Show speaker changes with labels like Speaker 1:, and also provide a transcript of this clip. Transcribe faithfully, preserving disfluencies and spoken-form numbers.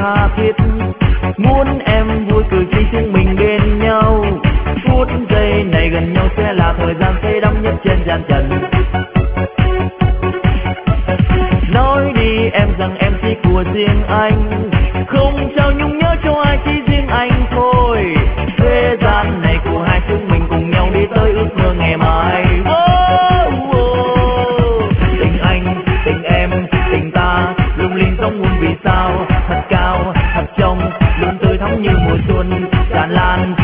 Speaker 1: tha thiết. Muốn em vui cười khi chúng mình bên nhau, phút giây này gần nhau sẽ là thời gian say đắm nhất trên gian trần. Nói đi em rằng em chỉ của riêng anh, không trao nhung nhớ cho ai chỉ riêng anh thôi. Thế gian này của hai chúng mình cùng nhau đi tới ước mơ ngày mai. Oh, oh. Tình anh, tình em, tình ta lung linh giống muôn vì sao, thật cao, thật trong, luôn tươi thắm như mùa xuân tràn lan.